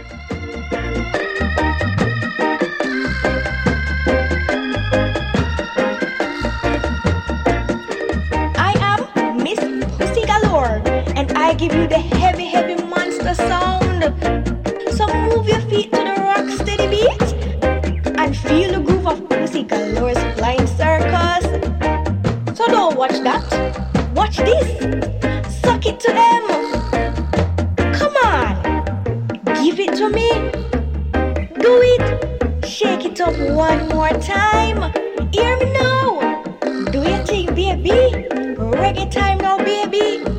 I am Miss Pussy Galore, and I give you the heavy, heavy monster sound. So move your feet to the rock steady beat and feel the groove of Pussy Galore's flying circus. So don't watch that, watch this. Suck it to them. Come on, give it to me. Do it. Shake it up one more time. Hear me now. Do your thing, baby. Reggae time now, baby.